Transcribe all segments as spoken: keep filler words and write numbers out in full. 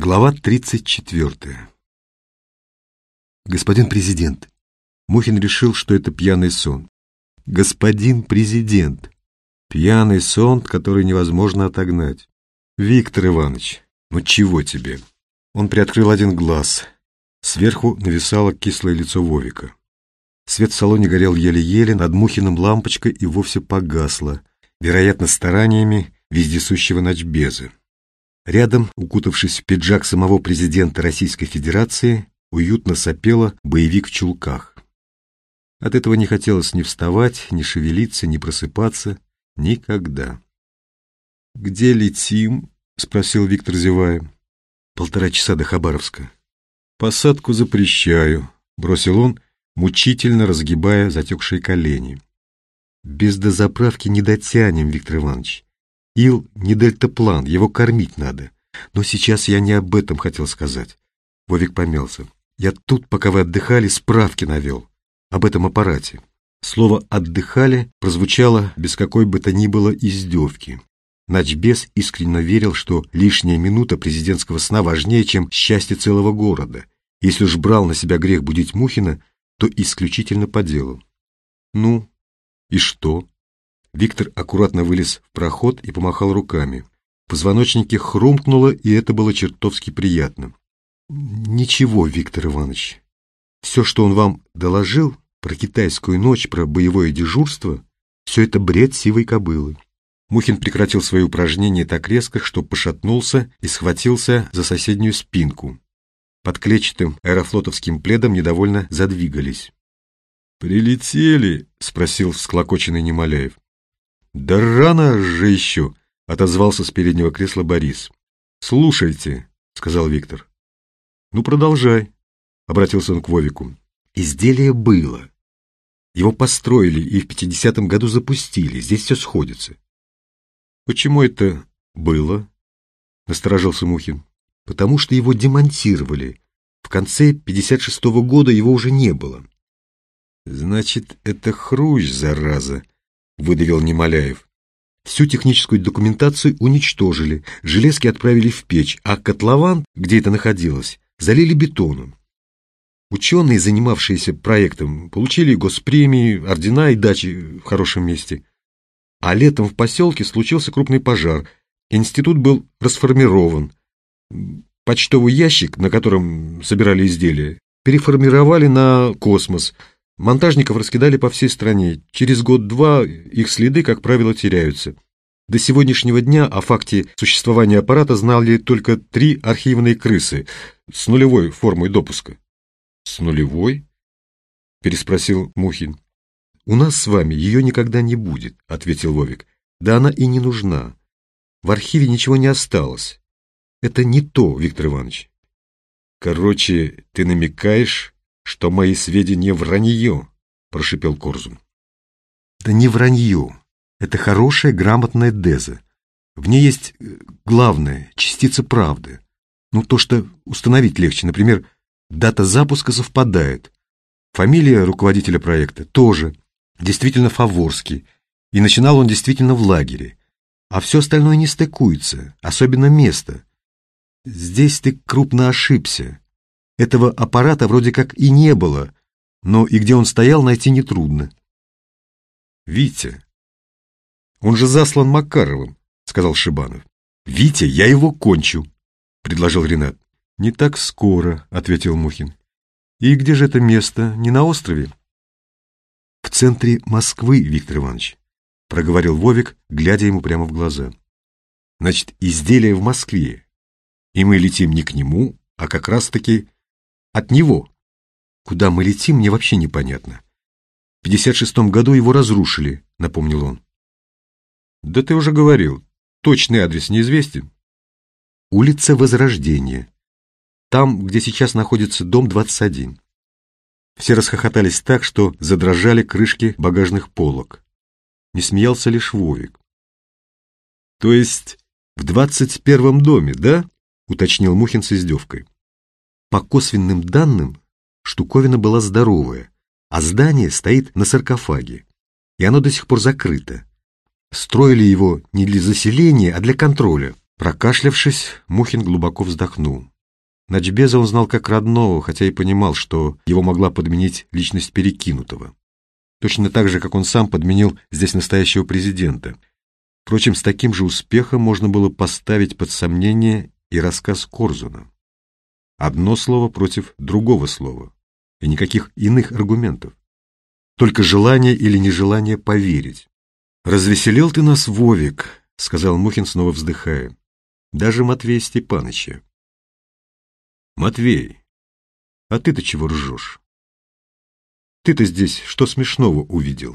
Глава тридцать четвёртая. Господин президент. Мухин решил, что это пьяный сон. Господин президент. Пьяный сон, который невозможно отогнать. Виктор Иванович, ну чего тебе? Он приоткрыл один глаз. Сверху нависало кислое лицо Вовика. Свет в салоне горел еле-еле, над Мухиным лампочка и вовсе погасла, вероятно, стараниями вездесущего ночбеза. Рядом, укутавшись в пиджак самого президента Российской Федерации, уютно сопела боевик в чулках. От этого не хотелось ни вставать, ни шевелиться, ни просыпаться. Никогда. «Где летим?» — спросил Виктор, зевая. «Полтора часа до Хабаровска». «Посадку запрещаю», — бросил он, мучительно разгибая затекшие колени. «Без дозаправки не дотянем, Виктор Иванович. Ил не дельтаплан, его кормить надо. Но сейчас я не об этом хотел сказать». Вовик помялся. «Я тут, пока вы отдыхали, справки навел об этом аппарате». Слово «отдыхали» прозвучало без какой бы то ни было издевки. Начбез искренне верил, что лишняя минута президентского сна важнее, чем счастье целого города. Если уж брал на себя грех будить Мухина, то исключительно по делу. «Ну, и что?» Виктор аккуратно вылез в проход и помахал руками. В позвоночнике хрумкнуло, и это было чертовски приятно. «Ничего, Виктор Иванович. Все, что он вам доложил про китайскую ночь, про боевое дежурство, все это бред сивой кобылы». Мухин прекратил свои упражнения так резко, что пошатнулся и схватился за соседнюю спинку. Под клетчатым аэрофлотовским пледом недовольно задвигались. «Прилетели?» — спросил всклокоченный Немоляев. «Да рано же еще!» — отозвался с переднего кресла Борис. «Слушайте», — сказал Виктор. «Ну, продолжай», — обратился он к Вовику. «Изделие было. Его построили и в пятидесятом году запустили. Здесь все сходится». «Почему это было?» — насторожился Мухин. «Потому что его демонтировали. В конце пятьдесят шестого года его уже не было». «Значит, это Хрущ, зараза», — выдавил Немоляев. «Всю техническую документацию уничтожили, железки отправили в печь, а котлован, где это находилось, залили бетоном. Ученые, занимавшиеся проектом, получили госпремии, ордена и дачи в хорошем месте. А летом в поселке случился крупный пожар, институт был расформирован. Почтовый ящик, на котором собирали изделия, переформировали на космос. Монтажников раскидали по всей стране. Через год-два их следы, как правило, теряются. До сегодняшнего дня о факте существования аппарата знали только три архивные крысы с нулевой формой допуска». «С нулевой?» — переспросил Мухин. «У нас с вами ее никогда не будет», — ответил Вовик. «Да она и не нужна. В архиве ничего не осталось. Это не то, Виктор Иванович». «Короче, ты намекаешь, что мои сведения вранье», — прошипел Корзун. «Да не вранье. Это хорошая, грамотная деза. В ней есть главное — частица правды. Ну, то, что установить легче. Например, дата запуска совпадает. Фамилия руководителя проекта тоже. Действительно Фаворский. И начинал он действительно в лагере. А все остальное не стыкуется, особенно место. Здесь ты крупно ошибся. Этого аппарата вроде как и не было, но и где он стоял, найти нетрудно». «Витя, он же заслан Макаровым», — сказал Шибанов. «Витя, я его кончу», — предложил Ренат. «Не так скоро», — ответил Мухин. «И где же это место? Не на острове?» «В центре Москвы, Виктор Иванович», — проговорил Вовик, глядя ему прямо в глаза. «Значит, изделие в Москве, и мы летим не к нему, а как раз-таки от него. Куда мы летим, мне вообще непонятно. В пятьдесят шестом году его разрушили», — напомнил он. «Да ты уже говорил, точный адрес неизвестен». «Улица Возрождения. Там, где сейчас находится дом двадцать один». Все расхохотались так, что задрожали крышки багажных полок. Не смеялся лишь Вовик. «То есть в двадцать первом доме, да?» — уточнил Мухин с издевкой. По косвенным данным, штуковина была здоровая, а здание стоит на саркофаге, и оно до сих пор закрыто. Строили его не для заселения, а для контроля. Прокашлявшись, Мухин глубоко вздохнул. Начбеза он знал как родного, хотя и понимал, что его могла подменить личность перекинутого. Точно так же, как он сам подменил здесь настоящего президента. Впрочем, с таким же успехом можно было поставить под сомнение и рассказ Корзуна. Одно слово против другого слова, и никаких иных аргументов. Только желание или нежелание поверить. «Развеселил ты нас, Вовик», — сказал Мухин, снова вздыхая. «Даже Матвея Степаныча». «Матвей, а ты-то чего ржешь? Ты-то здесь что смешного увидел?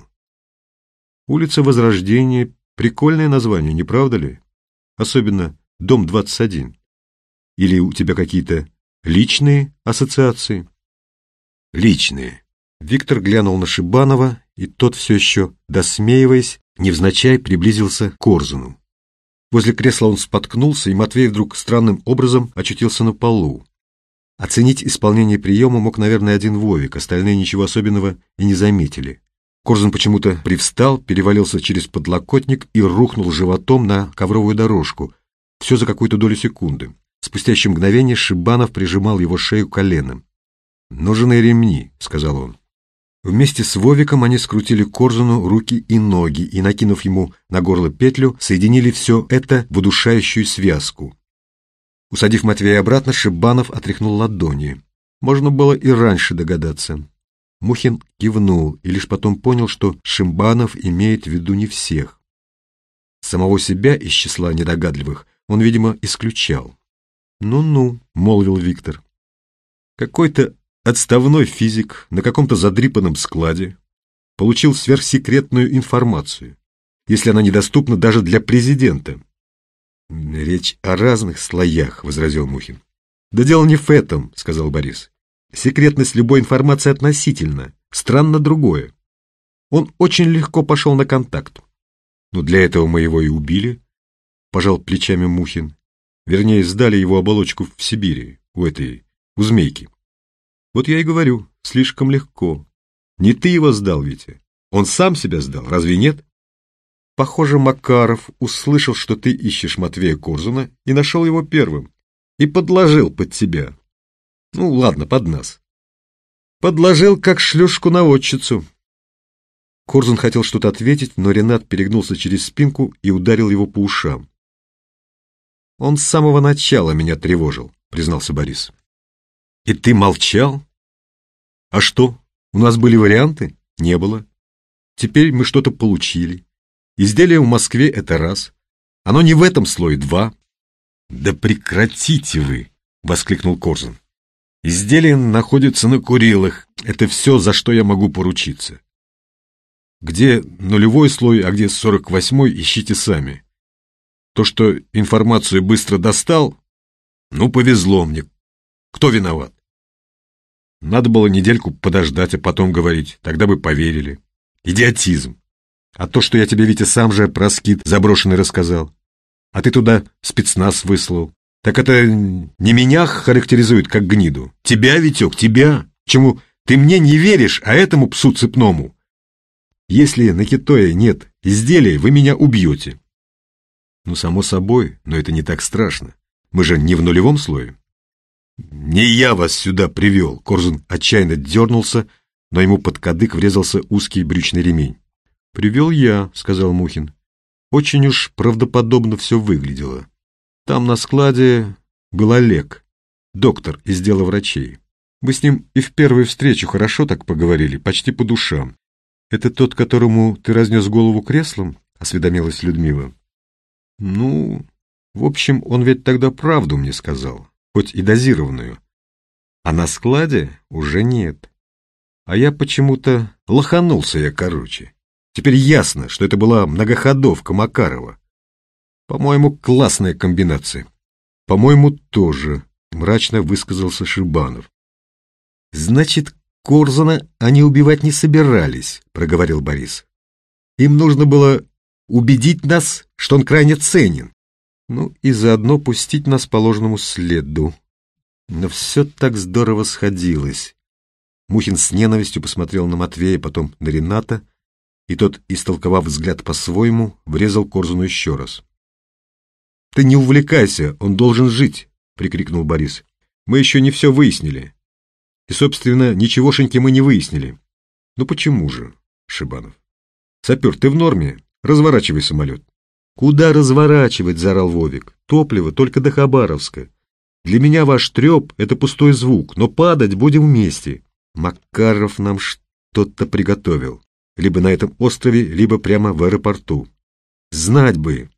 Улица Возрождения — прикольное название, не правда ли? Особенно дом двадцать один. Или у тебя какие-то личные ассоциации?» «Личные». Виктор глянул на Шибанова, и тот, все еще досмеиваясь, невзначай приблизился к Корзуну. Возле кресла он споткнулся, и Матвей вдруг странным образом очутился на полу. Оценить исполнение приема мог, наверное, один Вовик, остальные ничего особенного и не заметили. Корзун почему-то привстал, перевалился через подлокотник и рухнул животом на ковровую дорожку. Все за какую-то долю секунды. Спустя еще мгновение Шибанов прижимал его шею коленом. «Нужны ремни», — сказал он. Вместе с Вовиком они скрутили Корзуну руки и ноги и, накинув ему на горло петлю, соединили все это в удушающую связку. Усадив Матвея обратно, Шибанов отряхнул ладони. Можно было и раньше догадаться. Мухин кивнул и лишь потом понял, что Шибанов имеет в виду не всех. Самого себя из числа недогадливых он, видимо, исключал. «Ну-ну», — молвил Виктор. «Какой-то отставной физик на каком-то задрипанном складе получил сверхсекретную информацию, если она недоступна даже для президента». «Речь о разных слоях», — возразил Мухин. «Да дело не в этом», — сказал Борис. «Секретность любой информации относительна, странно другое. Он очень легко пошел на контакт. Но для этого мы его и убили», — пожал плечами Мухин. «Вернее, сдали его оболочку в Сибири, у этой, у Змейки. Вот я и говорю, слишком легко. Не ты его сдал, Витя. Он сам себя сдал, разве нет? Похоже, Макаров услышал, что ты ищешь Матвея Корзуна, и нашел его первым. И подложил под тебя. Ну, ладно, под нас. Подложил, как шлюшку-наводчицу». Корзун хотел что-то ответить, но Ренат перегнулся через спинку и ударил его по ушам. «Он с самого начала меня тревожил», — признался Борис. «И ты молчал? А что, у нас были варианты? Не было. Теперь мы что-то получили. Изделие в Москве — это раз. Оно не в этом слое — два». «Да прекратите вы!» — воскликнул Корзун. «Изделие находится на Курилах. Это все, за что я могу поручиться. Где нулевой слой, а где сорок восьмой, ищите сами. То, что информацию быстро достал, ну, повезло мне. Кто виноват? Надо было недельку подождать, а потом говорить. Тогда бы поверили. Идиотизм. А то, что я тебе, Витя, сам же про скит заброшенный рассказал, а ты туда спецназ выслал, так это не меня характеризует как гниду. Тебя, Витек, тебя. Чему ты мне не веришь, а этому псу цепному. Если на Китое нет изделия, вы меня убьете». «Ну, само собой, но это не так страшно. Мы же не в нулевом слое». «Не я вас сюда привел!» Корзун отчаянно дернулся, но ему под кадык врезался узкий брючный ремень. «Привел я», — сказал Мухин. «Очень уж правдоподобно все выглядело. Там на складе был Олег, доктор из дела врачей. Мы с ним и в первую встречу хорошо так поговорили, почти по душам. Это тот, которому ты разнес голову креслом?» — осведомилась Людмила. «Ну, в общем, он ведь тогда правду мне сказал, хоть и дозированную. А на складе уже нет. А я почему-то лоханулся я короче. Теперь ясно, что это была многоходовка Макарова. По-моему, классная комбинация. По-моему, тоже», — мрачно высказался Шибанов. «Значит, Корзуна они убивать не собирались», — проговорил Борис. «Им нужно было убедить нас, что он крайне ценен. Ну и заодно пустить нас по ложному следу». Но все так здорово сходилось. Мухин с ненавистью посмотрел на Матвея, потом на Рената, и тот, истолковав взгляд по-своему, врезал Корзуну еще раз. «Ты не увлекайся, он должен жить!» — прикрикнул Борис. Мы еще не все выяснили. И, собственно, ничегошеньки мы не выяснили. Ну почему же, Шибанов? Сапер, ты в норме? Разворачивай самолет. Куда разворачивать, заорал Вовик. Топливо только до Хабаровска. Для меня ваш треп — это пустой звук, но падать будем вместе. Макаров нам что-то приготовил. Либо на этом острове, либо прямо в аэропорту. Знать бы.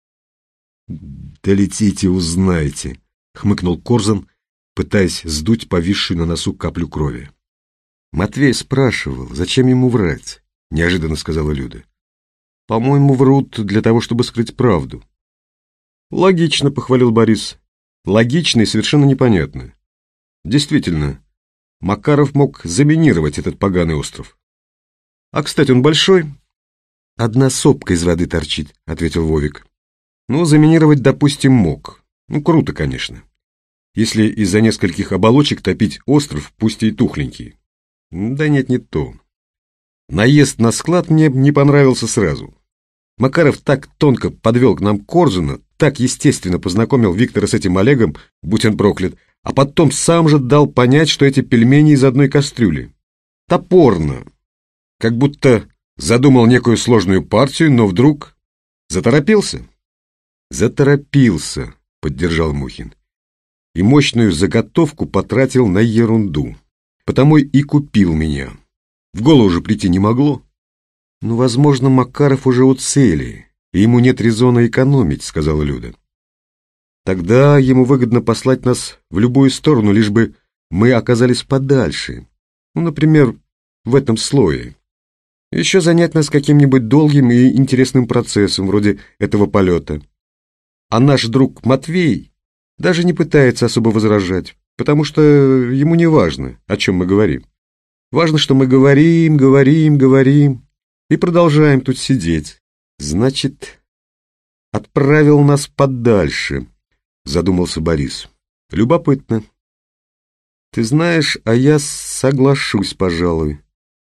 Долетите, узнаете, хмыкнул Корзун, пытаясь сдуть повисшую на носу каплю крови. Матвей спрашивал, зачем ему врать, неожиданно сказала Люда. По-моему, врут для того, чтобы скрыть правду. Логично, похвалил Борис. Логично и совершенно непонятно. Действительно, Макаров мог заминировать этот поганый остров. А, кстати, он большой? Одна сопка из воды торчит, ответил Вовик. Ну, заминировать, допустим, мог. Ну, круто, конечно. Если из-за нескольких оболочек топить остров, пусть и тухленький. Да нет, не то. Наезд на склад мне не понравился сразу. Макаров так тонко подвел к нам Корзуна, так естественно познакомил Виктора с этим Олегом, будь он проклят, а потом сам же дал понять, что эти пельмени из одной кастрюли. Топорно. Как будто задумал некую сложную партию, но вдруг заторопился. Заторопился, поддержал Мухин. И мощную заготовку потратил на ерунду. Потому и купил меня. В голову же прийти не могло. Ну, возможно, Макаров уже у цели, и ему нет резона экономить, сказала Люда. Тогда ему выгодно послать нас в любую сторону, лишь бы мы оказались подальше. Ну, например, в этом слое. Еще занять нас каким-нибудь долгим и интересным процессом, вроде этого полета. А наш друг Матвей даже не пытается особо возражать, потому что ему не важно, о чем мы говорим. Важно, что мы говорим, говорим, говорим и продолжаем тут сидеть. Значит, отправил нас подальше, задумался Борис. Любопытно. Ты знаешь, а я соглашусь, пожалуй.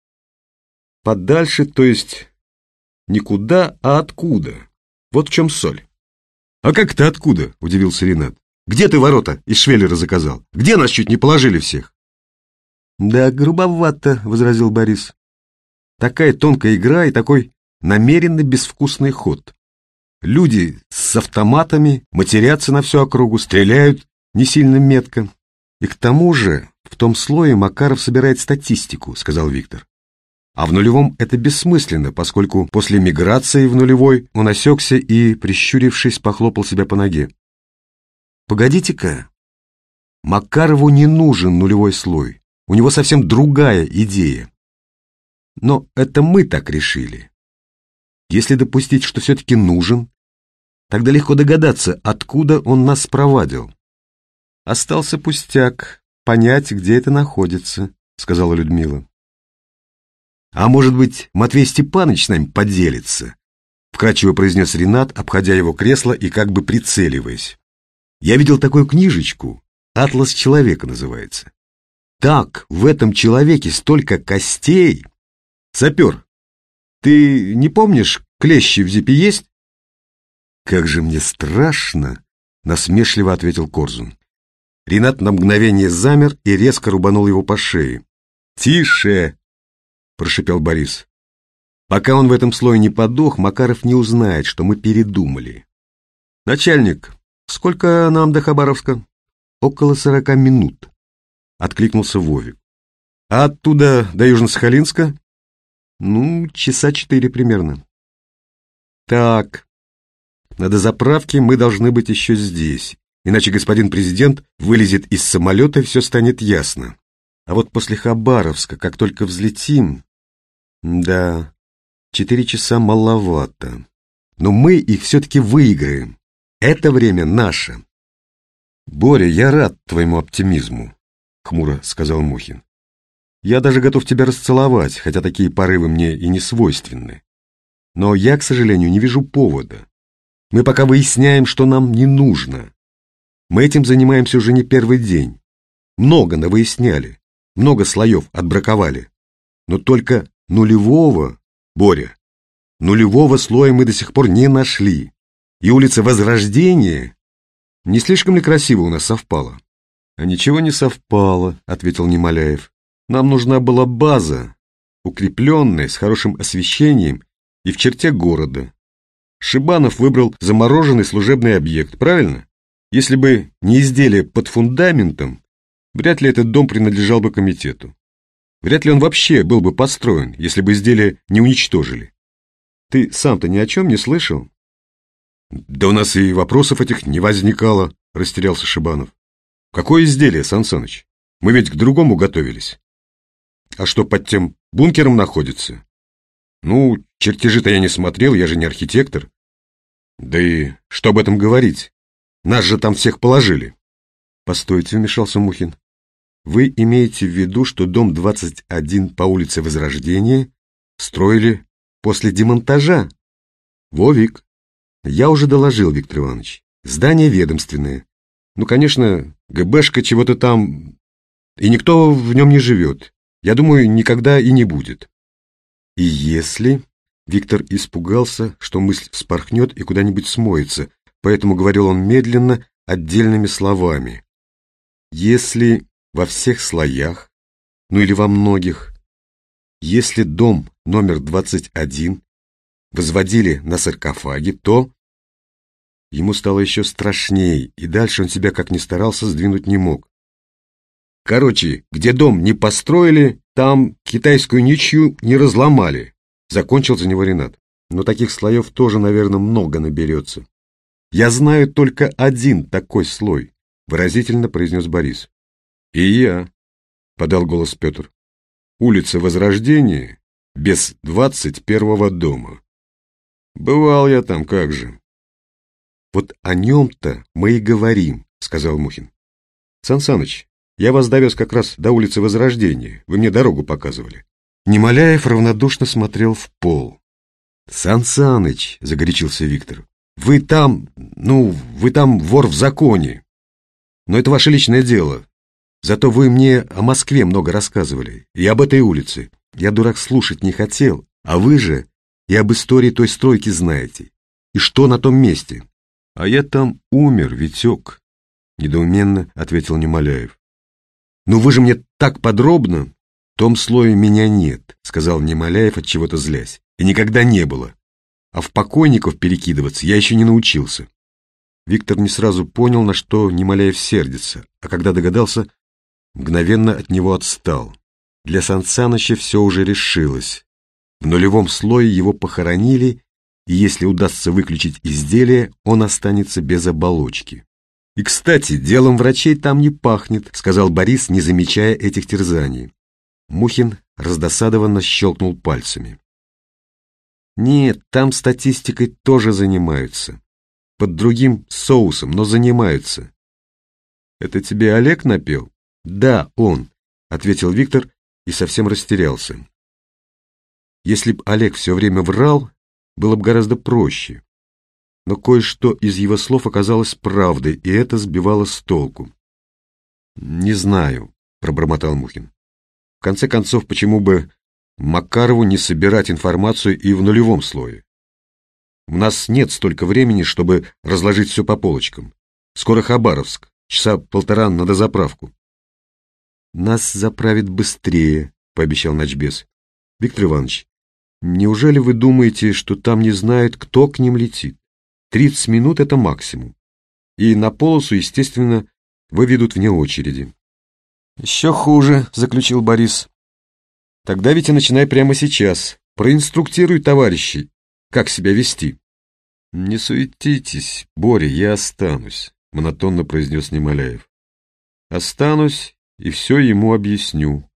Подальше, то есть никуда, а откуда? Вот в чем соль. А как ты откуда? Удивился Ренат. Где ты ворота из Швеллера заказал? Где нас чуть не положили всех? Да, грубовато, возразил Борис. Такая тонкая игра и такой намеренно безвкусный ход. Люди с автоматами матерятся на всю округу, стреляют не сильно метко. И к тому же в том слое Макаров собирает статистику, сказал Виктор. А в нулевом это бессмысленно, поскольку после миграции в нулевой он осекся и, прищурившись, похлопал себя по ноге. Погодите-ка, Макарову не нужен нулевой слой, у него совсем другая идея. Но это мы так решили. Если допустить, что все-таки нужен, тогда легко догадаться, откуда он нас спровадил. Остался пустяк, понять, где это находится, сказала Людмила. А может быть, Матвей Степанович с нами поделится? Вкратчиво произнес Ренат, обходя его кресло и как бы прицеливаясь. Я видел такую книжечку, «Атлас человека» называется. Так, в этом человеке столько костей. Сапер, ты не помнишь, клещи в зипе есть? Как же мне страшно, насмешливо ответил Корзун. Ренат на мгновение замер и резко рубанул его по шее. Тише, прошипел Борис. Пока он в этом слое не подох, Макаров не узнает, что мы передумали. Начальник, сколько нам до Хабаровска? Около сорока минут, откликнулся Вовик. А оттуда до Южно-Сахалинска? Ну, часа четыре примерно. Так, на дозаправке мы должны быть еще здесь, иначе господин президент вылезет из самолета и все станет ясно. А вот после Хабаровска, как только взлетим... Да, четыре часа маловато. Но мы их все-таки выиграем. Это время наше. Боря, я рад твоему оптимизму, хмуро сказал Мухин. Я даже готов тебя расцеловать, хотя такие порывы мне и не свойственны. Но я, к сожалению, не вижу повода. Мы пока выясняем, что нам не нужно. Мы этим занимаемся уже не первый день. Много навыясняли, много слоев отбраковали. Но только нулевого, Боря, нулевого слоя мы до сих пор не нашли. И улица Возрождения не слишком ли красиво у нас совпала? А ничего не совпало, ответил Немоляев. Нам нужна была база, укрепленная, с хорошим освещением и в черте города. Шибанов выбрал замороженный служебный объект, правильно? Если бы не изделие под фундаментом, вряд ли этот дом принадлежал бы комитету. Вряд ли он вообще был бы построен, если бы изделие не уничтожили. Ты сам-то ни о чем не слышал? Да у нас и вопросов этих не возникало, растерялся Шибанов. Какое изделие, Сан Саныч? Мы ведь к другому готовились. А что под тем бункером находится? Ну, чертежи-то я не смотрел, я же не архитектор. Да и что об этом говорить? Нас же там всех положили. Постойте, вмешался Мухин. Вы имеете в виду, что дом двадцать один по улице Возрождения строили после демонтажа? Вовик, я уже доложил, Виктор Иванович. Здание ведомственное. Ну, конечно, ГБшка чего-то там... И никто в нем не живет. Я думаю, никогда и не будет. И если... Виктор испугался, что мысль вспорхнет и куда-нибудь смоется, поэтому говорил он медленно, отдельными словами. Если во всех слоях, ну или во многих, если дом номер двадцать один возводили на саркофаге, то... Ему стало еще страшней, и дальше он себя как ни старался сдвинуть не мог. Короче, где дом не построили, там китайскую ничью не разломали, закончил за него Ренат. Но таких слоев тоже, наверное, много наберется. Я знаю только один такой слой, выразительно произнес Борис. И я, подал голос Петр. Улица Возрождения без двадцать первого дома. Бывал я там, как же. Вот о нем-то мы и говорим, сказал Мухин. Сан Саныч, я вас довез как раз до улицы Возрождения, вы мне дорогу показывали. Немоляев равнодушно смотрел в пол. Сан Саныч, загорячился Виктор, вы там, ну, вы там вор в законе. Но это ваше личное дело. Зато вы мне о Москве много рассказывали, и об этой улице. Я, дурак, слушать не хотел, а вы же и об истории той стройки знаете. И что на том месте? А я там умер, Витек, недоуменно ответил Немоляев. Ну вы же мне так подробно. В том слое меня нет, сказал Немоляев, от чего-то злясь. И никогда не было. А в покойников перекидываться я еще не научился. Виктор не сразу понял, на что Немоляев сердится, а когда догадался, мгновенно от него отстал. Для Сан Саныча все уже решилось. В нулевом слое его похоронили, и если удастся выключить изделие, он останется без оболочки. И, кстати, делом врачей там не пахнет, сказал Борис, не замечая этих терзаний. Мухин раздосадованно щелкнул пальцами. Нет, там статистикой тоже занимаются. Под другим соусом, но занимаются. Это тебе Олег напел? Да, он, ответил Виктор и совсем растерялся. Если б Олег все время врал, было бы гораздо проще. Но кое-что из его слов оказалось правдой, и это сбивало с толку. «Не знаю», — пробормотал Мухин. «В конце концов, почему бы Макарову не собирать информацию и в нулевом слое? У нас нет столько времени, чтобы разложить все по полочкам. Скоро Хабаровск, часа полтора на дозаправку». «Нас заправит быстрее», — пообещал начбез. «Виктор Иванович, неужели вы думаете, что там не знают, кто к ним летит? Тридцать минут — это максимум. И на полосу, естественно, выведут вне очереди». «Еще хуже», — заключил Борис. «Тогда ведь и начинай прямо сейчас. Проинструктируй товарищей, как себя вести». «Не суетитесь, Боря, я останусь», — монотонно произнес Немоляев. «Останусь и все ему объясню».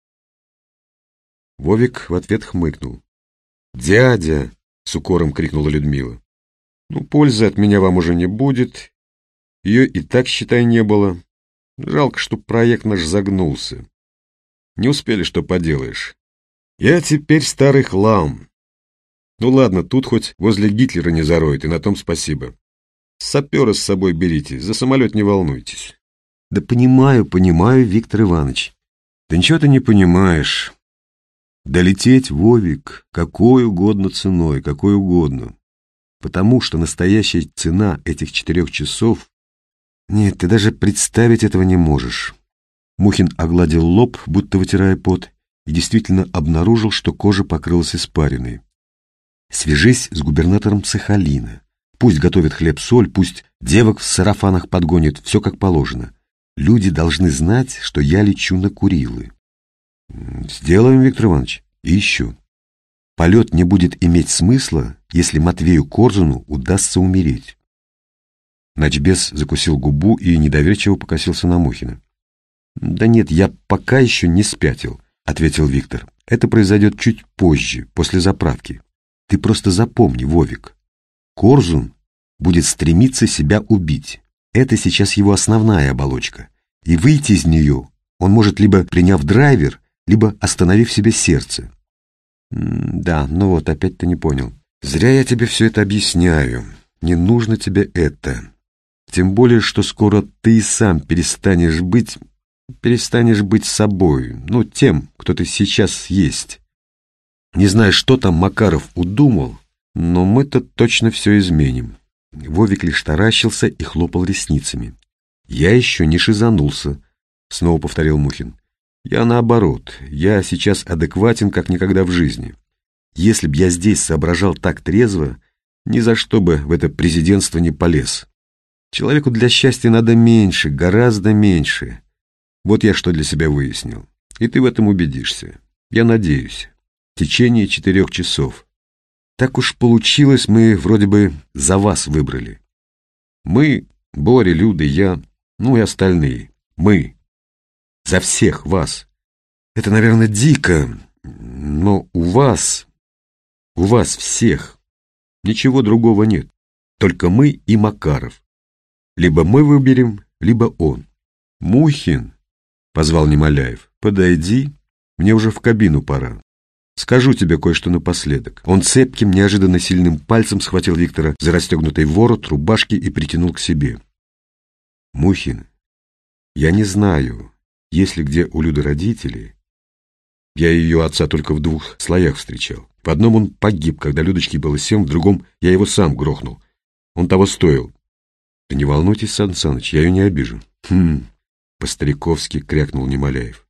Вовик в ответ хмыкнул. «Дядя!» — с укором крикнула Людмила. «Ну, пользы от меня вам уже не будет. Ее и так, считай, не было. Жалко, что проект наш загнулся. Не успели, что поделаешь. Я теперь старый хлам. Ну ладно, тут хоть возле Гитлера не зароет, и на том спасибо. Сапера с собой берите, за самолет не волнуйтесь». «Да понимаю, понимаю, Виктор Иванович. Да ничего ты не понимаешь. Долететь, Вовик, какой угодно ценой, какой угодно. Потому что настоящая цена этих четырех часов... Нет, ты даже представить этого не можешь. Мухин огладил лоб, будто вытирая пот, и действительно обнаружил, что кожа покрылась испариной. Свяжись с губернатором Сахалина. Пусть готовит хлеб-соль, пусть девок в сарафанах подгонит, все как положено. Люди должны знать, что я лечу на Курилы. Сделаем, Виктор Иванович. И еще. Полет не будет иметь смысла, если Матвею Корзуну удастся умереть. Начбез закусил губу и недоверчиво покосился на Мухина. «Да нет, я пока еще не спятил», — ответил Виктор. «Это произойдет чуть позже, после заправки. Ты просто запомни, Вовик, Корзун будет стремиться себя убить. Это сейчас его основная оболочка. И выйти из нее он может либо приняв драйвер, либо остановив себе сердце». «Да, ну вот, опять ты не понял. Зря я тебе все это объясняю. Не нужно тебе это. Тем более, что скоро ты и сам перестанешь быть... перестанешь быть собой, ну, тем, кто ты сейчас есть. Не знаю, что там Макаров удумал, но мы-то точно все изменим». Вовик лишь таращился и хлопал ресницами. «Я еще не шизанулся», — снова повторил Мухин. «Я наоборот, я сейчас адекватен, как никогда в жизни. Если б я здесь соображал так трезво, ни за что бы в это президентство не полез. Человеку для счастья надо меньше, гораздо меньше. Вот я что для себя выяснил. И ты в этом убедишься. Я надеюсь. В течение четырех часов. Так уж получилось, мы вроде бы за вас выбрали. Мы, Боря, Люда, я, ну и остальные. Мы. За всех вас. Это, наверное, дико, но у вас, у вас всех ничего другого нет. Только мы и Макаров. Либо мы выберем, либо он. Мухин, — позвал Немоляев, — подойди, мне уже в кабину пора. Скажу тебе кое-что напоследок. Он цепким, неожиданно сильным пальцем схватил Виктора за расстегнутый ворот рубашки и притянул к себе. Мухин, я не знаю, есть ли где у Люды родители. Я ее отца только в двух слоях встречал. В одном он погиб, когда Людочке было семь, в другом я его сам грохнул. Он того стоил. Да не волнуйтесь, Сан Саныч, я ее не обижу. Хм, по-стариковски крякнул Немоляев.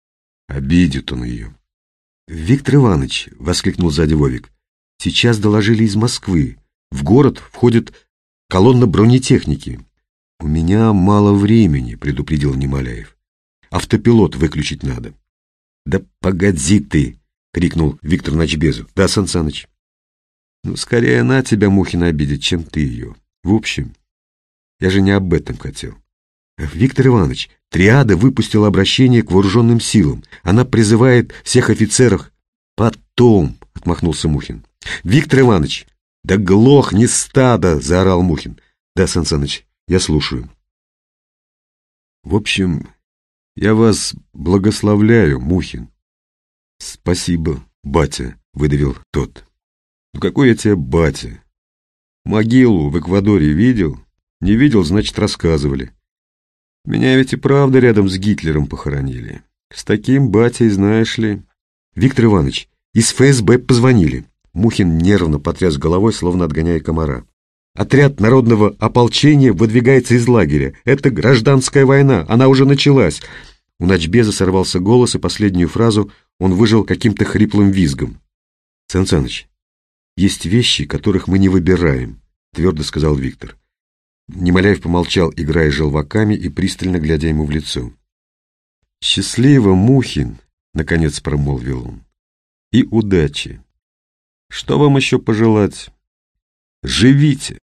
Обидит он ее. Виктор Иванович, воскликнул сзади Вовик, сейчас доложили из Москвы. В город входит колонна бронетехники. У меня мало времени, предупредил Немоляев. Автопилот выключить надо. Да погоди ты, крикнул Виктор Начбезу. Да, Сан Саныч. Ну, скорее она тебя, Мухина, обидит, чем ты ее. В общем, я же не об этом хотел. Виктор Иванович, триада выпустила обращение к вооруженным силам. Она призывает всех офицеров. Потом, отмахнулся Мухин. Виктор Иванович, да глохни стадо, заорал Мухин. Да, Сан Саныч, я слушаю. В общем, я вас благословляю, Мухин. Спасибо, батя, выдавил тот. Ну какой я тебе батя? Могилу в Эквадоре видел? Не видел, значит, рассказывали. Меня ведь и правда рядом с Гитлером похоронили. С таким батей, знаешь ли... Виктор Иванович, из эф эс бэ позвонили. Мухин нервно потряс головой, словно отгоняя комара. Отряд народного ополчения выдвигается из лагеря. Это гражданская война, она уже началась. У Начбеза сорвался голос, и последнюю фразу он выжил каким-то хриплым визгом. Сан Саныч, есть вещи, которых мы не выбираем, твердо сказал Виктор. Немоляев помолчал, играя желваками и пристально глядя ему в лицо. «Счастливо, Мухин!» — наконец промолвил он. «И удачи! Что вам еще пожелать? Живите!»